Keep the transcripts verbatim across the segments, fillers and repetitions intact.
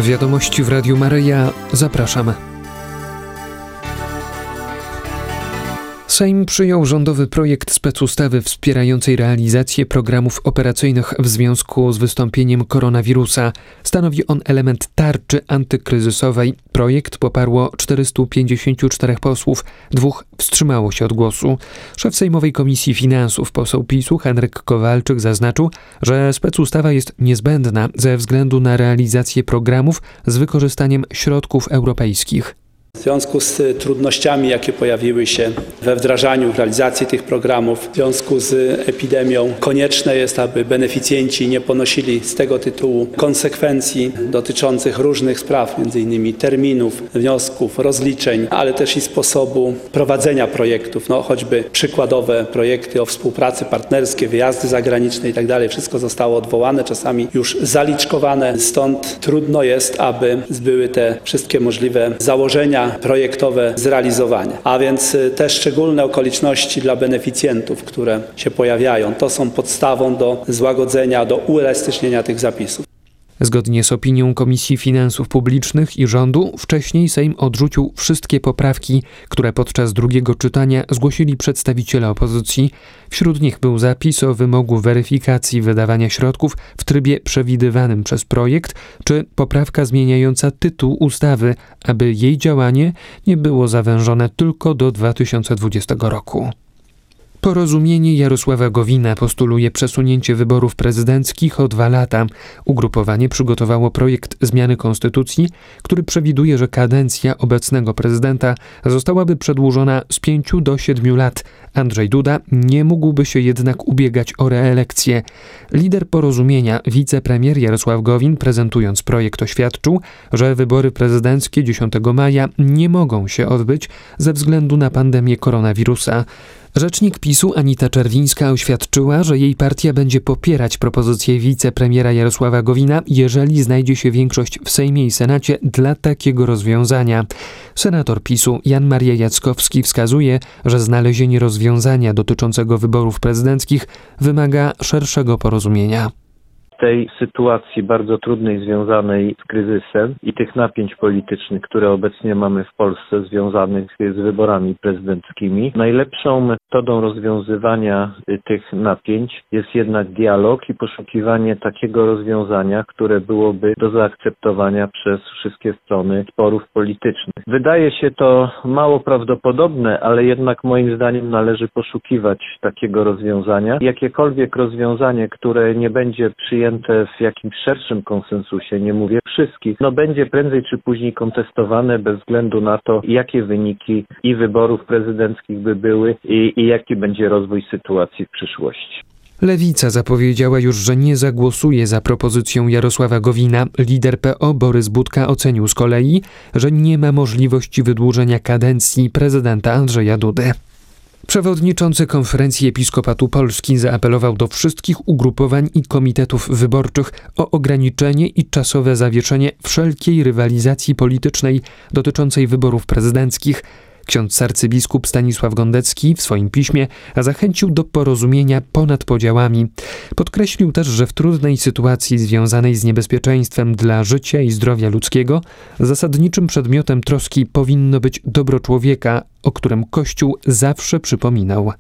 Wiadomości w Radiu Maryja. Zapraszamy. Sejm przyjął rządowy projekt specustawy wspierającej realizację programów operacyjnych w związku z wystąpieniem koronawirusa. Stanowi on element tarczy antykryzysowej. Projekt poparło czterystu pięćdziesięciu czterech posłów, dwóch wstrzymało się od głosu. Szef Sejmowej Komisji Finansów, poseł PiS-u Henryk Kowalczyk zaznaczył, że specustawa jest niezbędna ze względu na realizację programów z wykorzystaniem środków europejskich. W związku z trudnościami, jakie pojawiły się we wdrażaniu, w realizacji tych programów, w związku z epidemią, konieczne jest, aby beneficjenci nie ponosili z tego tytułu konsekwencji dotyczących różnych spraw, między innymi terminów, wniosków, rozliczeń, ale też i sposobu prowadzenia projektów, no choćby przykładowe projekty o współpracy partnerskie, wyjazdy zagraniczne i tak dalej. Wszystko zostało odwołane, czasami już zaliczkowane, stąd trudno jest, aby były te wszystkie możliwe założenia projektowe zrealizowane. A więc te szczególne okoliczności dla beneficjentów, które się pojawiają, to są podstawą do złagodzenia, do uelastycznienia tych zapisów. Zgodnie z opinią Komisji Finansów Publicznych i rządu, wcześniej Sejm odrzucił wszystkie poprawki, które podczas drugiego czytania zgłosili przedstawiciele opozycji. Wśród nich był zapis o wymogu weryfikacji wydawania środków w trybie przewidywanym przez projekt, czy poprawka zmieniająca tytuł ustawy, aby jej działanie nie było zawężone tylko do dwa tysiące dwudziestego roku. Porozumienie Jarosława Gowina postuluje przesunięcie wyborów prezydenckich o dwa lata. Ugrupowanie przygotowało projekt zmiany konstytucji, który przewiduje, że kadencja obecnego prezydenta zostałaby przedłużona z pięciu do siedmiu lat. Andrzej Duda nie mógłby się jednak ubiegać o reelekcję. Lider porozumienia, wicepremier Jarosław Gowin, prezentując projekt, oświadczył, że wybory prezydenckie dziesiątego maja nie mogą się odbyć ze względu na pandemię koronawirusa. Rzecznik PiS-u Anita Czerwińska oświadczyła, że jej partia będzie popierać propozycję wicepremiera Jarosława Gowina, jeżeli znajdzie się większość w Sejmie i Senacie dla takiego rozwiązania. Senator PiS-u Jan Maria Jackowski wskazuje, że znalezienie rozwiązania dotyczącego wyborów prezydenckich wymaga szerszego porozumienia. W tej sytuacji bardzo trudnej związanej z kryzysem i tych napięć politycznych, które obecnie mamy w Polsce związanych z wyborami prezydenckimi, najlepszą metodą rozwiązywania tych napięć jest jednak dialog i poszukiwanie takiego rozwiązania, które byłoby do zaakceptowania przez wszystkie strony sporów politycznych. Wydaje się to mało prawdopodobne, ale jednak moim zdaniem należy poszukiwać takiego rozwiązania. Jakiekolwiek rozwiązanie, które nie będzie przyjęte w jakimś szerszym konsensusie, nie mówię wszystkich, no będzie prędzej czy później kontestowane bez względu na to, jakie wyniki i wyborów prezydenckich by były i, i jaki będzie rozwój sytuacji w przyszłości. Lewica zapowiedziała już, że nie zagłosuje za propozycją Jarosława Gowina. Lider P O Borys Budka ocenił z kolei, że nie ma możliwości wydłużenia kadencji prezydenta Andrzeja Dudy. Przewodniczący Konferencji Episkopatu Polski zaapelował do wszystkich ugrupowań i komitetów wyborczych o ograniczenie i czasowe zawieszenie wszelkiej rywalizacji politycznej dotyczącej wyborów prezydenckich. Ksiądz arcybiskup Stanisław Gondecki w swoim piśmie zachęcił do porozumienia ponad podziałami. Podkreślił też, że w trudnej sytuacji związanej z niebezpieczeństwem dla życia i zdrowia ludzkiego zasadniczym przedmiotem troski powinno być dobro człowieka, o którym Kościół zawsze przypominał.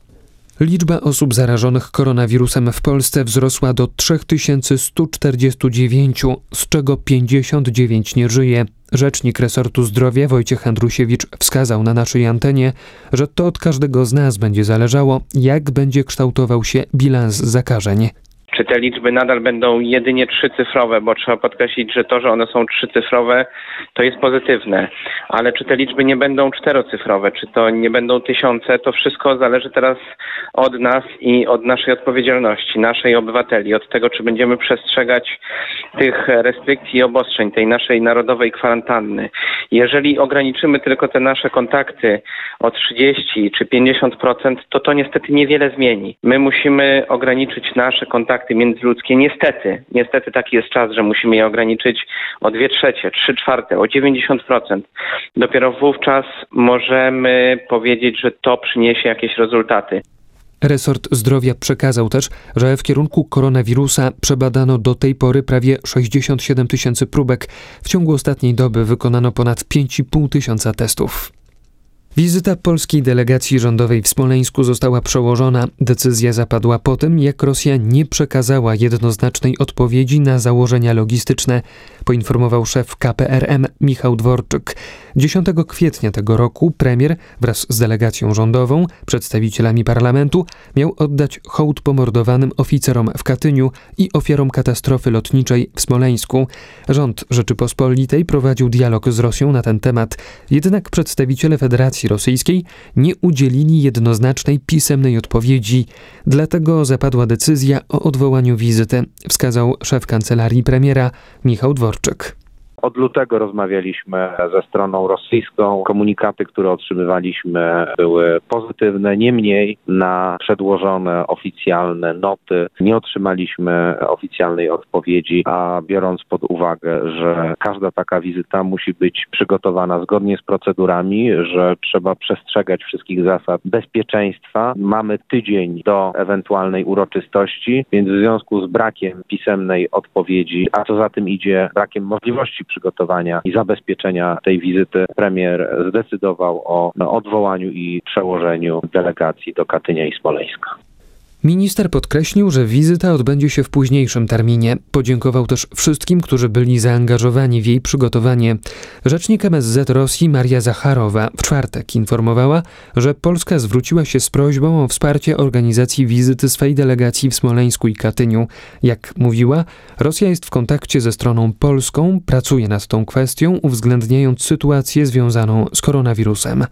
Liczba osób zarażonych koronawirusem w Polsce wzrosła do trzy tysiące sto czterdzieści dziewięć, z czego pięćdziesiąt dziewięć nie żyje. Rzecznik resortu zdrowia Wojciech Andrusiewicz wskazał na naszej antenie, że to od każdego z nas będzie zależało, jak będzie kształtował się bilans zakażeń. Czy te liczby nadal będą jedynie trzycyfrowe, bo trzeba podkreślić, że to, że one są trzycyfrowe, to jest pozytywne. Ale czy te liczby nie będą czterocyfrowe, czy to nie będą tysiące, to wszystko zależy teraz od nas i od naszej odpowiedzialności, naszej obywateli, od tego, czy będziemy przestrzegać tych restrykcji i obostrzeń, tej naszej narodowej kwarantanny. Jeżeli ograniczymy tylko te nasze kontakty o trzydzieści czy pięćdziesiąt procent, to to niestety niewiele zmieni. My musimy ograniczyć nasze kontakty międzyludzkie. Niestety, niestety taki jest czas, że musimy je ograniczyć o dwie trzecie, trzy czwarte, o dziewięćdziesiąt procent. Dopiero wówczas możemy powiedzieć, że to przyniesie jakieś rezultaty. Resort Zdrowia przekazał też, że w kierunku koronawirusa przebadano do tej pory prawie sześćdziesiąt siedem tysięcy próbek. W ciągu ostatniej doby wykonano ponad pięć i pół tysiąca testów. Wizyta polskiej delegacji rządowej w Smoleńsku została przełożona. Decyzja zapadła po tym, jak Rosja nie przekazała jednoznacznej odpowiedzi na założenia logistyczne, poinformował szef K P R M Michał Dworczyk. dziesiątego kwietnia tego roku premier wraz z delegacją rządową, przedstawicielami parlamentu, miał oddać hołd pomordowanym oficerom w Katyniu i ofiarom katastrofy lotniczej w Smoleńsku. Rząd Rzeczypospolitej prowadził dialog z Rosją na ten temat, jednak przedstawiciele Federacji Rosyjskiej nie udzielili jednoznacznej pisemnej odpowiedzi. Dlatego zapadła decyzja o odwołaniu wizyty, wskazał szef kancelarii premiera Michał Dworczyk. Od lutego rozmawialiśmy ze stroną rosyjską. Komunikaty, które otrzymywaliśmy, były pozytywne. Niemniej na przedłożone oficjalne noty nie otrzymaliśmy oficjalnej odpowiedzi, a biorąc pod uwagę, że każda taka wizyta musi być przygotowana zgodnie z procedurami, że trzeba przestrzegać wszystkich zasad bezpieczeństwa. Mamy tydzień do ewentualnej uroczystości, więc w związku z brakiem pisemnej odpowiedzi, a co za tym idzie, brakiem możliwości przygotowania i zabezpieczenia tej wizyty, premier zdecydował o odwołaniu i przełożeniu delegacji do Katynia i Smoleńska. Minister podkreślił, że wizyta odbędzie się w późniejszym terminie. Podziękował też wszystkim, którzy byli zaangażowani w jej przygotowanie. Rzecznik M S Z Rosji Maria Zacharowa w czwartek informowała, że Polska zwróciła się z prośbą o wsparcie organizacji wizyty swej delegacji w Smoleńsku i Katyniu. Jak mówiła, Rosja jest w kontakcie ze stroną polską, pracuje nad tą kwestią, uwzględniając sytuację związaną z koronawirusem.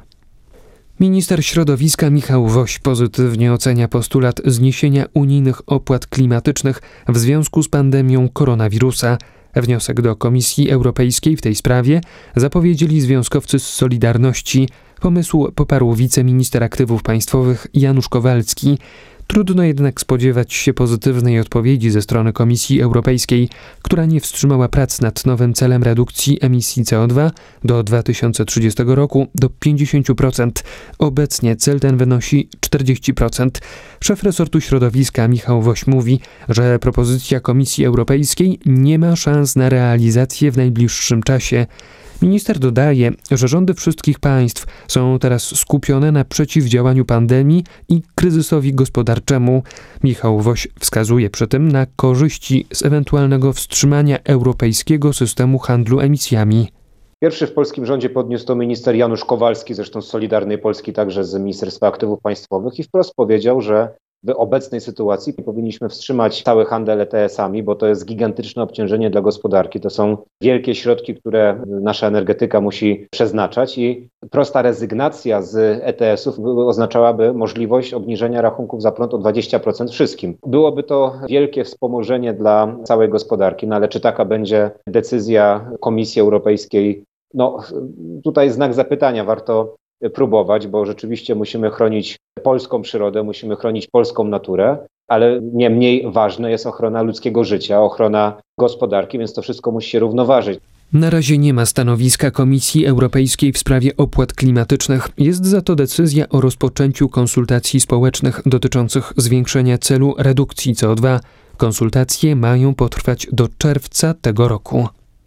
Minister środowiska Michał Woś pozytywnie ocenia postulat zniesienia unijnych opłat klimatycznych w związku z pandemią koronawirusa. Wniosek do Komisji Europejskiej w tej sprawie zapowiedzieli związkowcy z Solidarności. Pomysł poparł wiceminister aktywów państwowych Janusz Kowalski. Trudno jednak spodziewać się pozytywnej odpowiedzi ze strony Komisji Europejskiej, która nie wstrzymała prac nad nowym celem redukcji emisji C O dwa do dwa tysiące trzydziestego roku do pięćdziesiąt procent. Obecnie cel ten wynosi czterdzieści procent. Szef resortu środowiska Michał Woś mówi, że propozycja Komisji Europejskiej nie ma szans na realizację w najbliższym czasie. Minister dodaje, że rządy wszystkich państw są teraz skupione na przeciwdziałaniu pandemii i kryzysowi gospodarczemu. Michał Woś wskazuje przy tym na korzyści z ewentualnego wstrzymania europejskiego systemu handlu emisjami. Pierwszy w polskim rządzie podniósł to minister Janusz Kowalski, zresztą z Solidarnej Polski, także z Ministerstwa Aktywów Państwowych, i wprost powiedział, że w obecnej sytuacji powinniśmy wstrzymać cały handel E T S-ami, bo to jest gigantyczne obciążenie dla gospodarki. To są wielkie środki, które nasza energetyka musi przeznaczać i prosta rezygnacja z E T S-ów oznaczałaby możliwość obniżenia rachunków za prąd o dwadzieścia procent wszystkim. Byłoby to wielkie wspomożenie dla całej gospodarki, no ale czy taka będzie decyzja Komisji Europejskiej? No tutaj znak zapytania, warto próbować, bo rzeczywiście musimy chronić polską przyrodę, musimy chronić polską naturę, ale nie mniej ważna jest ochrona ludzkiego życia, ochrona gospodarki, więc to wszystko musi się równoważyć. Na razie nie ma stanowiska Komisji Europejskiej w sprawie opłat klimatycznych. Jest za to decyzja o rozpoczęciu konsultacji społecznych dotyczących zwiększenia celu redukcji C O dwa. Konsultacje mają potrwać do czerwca tego roku.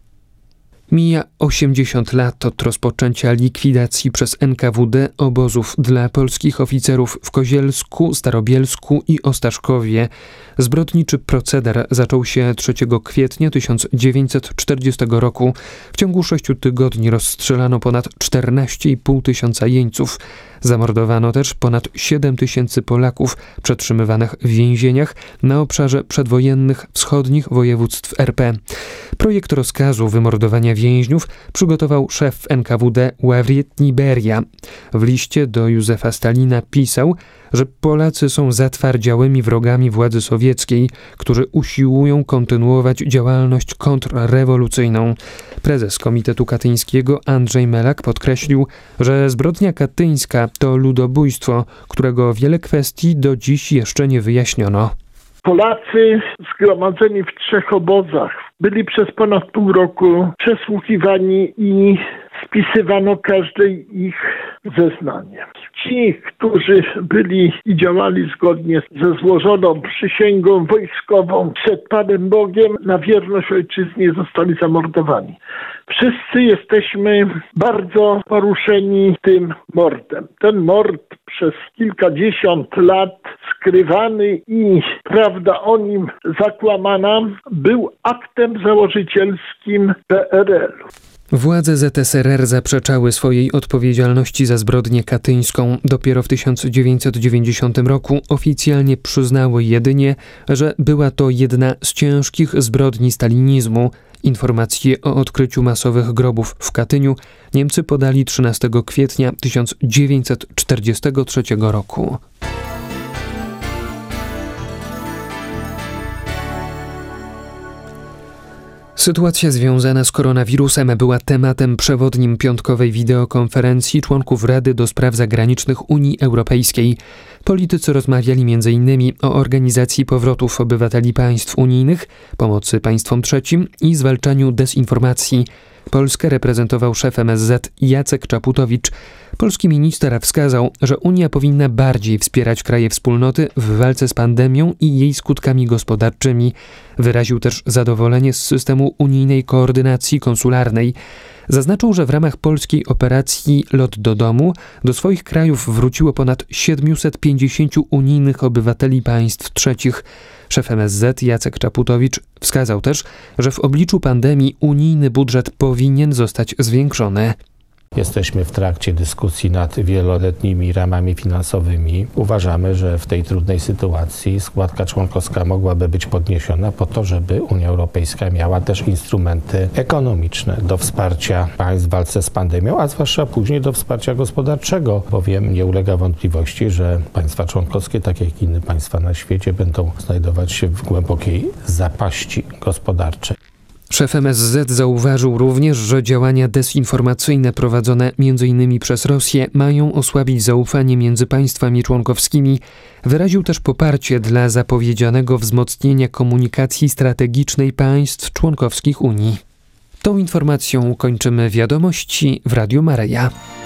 Mija osiemdziesiąt lat od rozpoczęcia likwidacji przez N K W D obozów dla polskich oficerów w Kozielsku, Starobielsku i Ostaszkowie. Zbrodniczy proceder zaczął się trzeciego kwietnia tysiąc dziewięćset czterdziestego roku. W ciągu sześciu tygodni rozstrzelano ponad czternaście i pół tysiąca jeńców. Zamordowano też ponad siedem tysięcy Polaków przetrzymywanych w więzieniach na obszarze przedwojennych wschodnich województw R P. Projekt rozkazu wymordowania więźniów przygotował szef N K W D Ławriet Niberia. W liście do Józefa Stalina pisał, że Polacy są zatwardziałymi wrogami władzy sowieckiej, którzy usiłują kontynuować działalność kontrrewolucyjną. Prezes Komitetu Katyńskiego Andrzej Melak podkreślił, że zbrodnia katyńska to ludobójstwo, którego wiele kwestii do dziś jeszcze nie wyjaśniono. Polacy zgromadzeni w trzech obozach byli przez ponad pół roku przesłuchiwani i spisywano każde ich zeznanie. ci, którzy byli i działali zgodnie ze złożoną przysięgą wojskową przed Panem Bogiem na wierność ojczyźnie, zostali zamordowani. Wszyscy jesteśmy bardzo poruszeni tym mordem. Ten mord przez kilkadziesiąt lat skrywany i prawda o nim zakłamana był aktem założycielskim P R L-u. Władze Z S R R zaprzeczały swojej odpowiedzialności za zbrodnię katyńską. Dopiero w tysiąc dziewięćset dziewięćdziesiątym roku oficjalnie przyznały jedynie, że była to jedna z ciężkich zbrodni stalinizmu. Informacje o odkryciu masowych grobów w Katyniu Niemcy podali trzynastego kwietnia tysiąc dziewięćset czterdziestego trzeciego roku. Sytuacja związana z koronawirusem była tematem przewodnim piątkowej wideokonferencji członków Rady do Spraw Zagranicznych Unii Europejskiej. Politycy rozmawiali między innymi o organizacji powrotów obywateli państw unijnych, pomocy państwom trzecim i zwalczaniu dezinformacji. Polskę reprezentował szef M S Z Jacek Czaputowicz. Polski minister wskazał, że Unia powinna bardziej wspierać kraje wspólnoty w walce z pandemią i jej skutkami gospodarczymi. Wyraził też zadowolenie z systemu unijnej koordynacji konsularnej. Zaznaczył, że w ramach polskiej operacji Lot do domu do swoich krajów wróciło ponad siedemset pięćdziesiąt unijnych obywateli państw trzecich. Szef M S Z Jacek Czaputowicz wskazał też, że w obliczu pandemii unijny budżet powinien zostać zwiększony. Jesteśmy w trakcie dyskusji nad wieloletnimi ramami finansowymi. Uważamy, że w tej trudnej sytuacji składka członkowska mogłaby być podniesiona po to, żeby Unia Europejska miała też instrumenty ekonomiczne do wsparcia państw w walce z pandemią, a zwłaszcza później do wsparcia gospodarczego, bowiem nie ulega wątpliwości, że państwa członkowskie, tak jak inne państwa na świecie, będą znajdować się w głębokiej zapaści gospodarczej. Szef M S Z zauważył również, że działania dezinformacyjne prowadzone między innymi przez Rosję mają osłabić zaufanie między państwami członkowskimi. Wyraził też poparcie dla zapowiedzianego wzmocnienia komunikacji strategicznej państw członkowskich Unii. Tą informacją kończymy wiadomości w Radiu Maryja.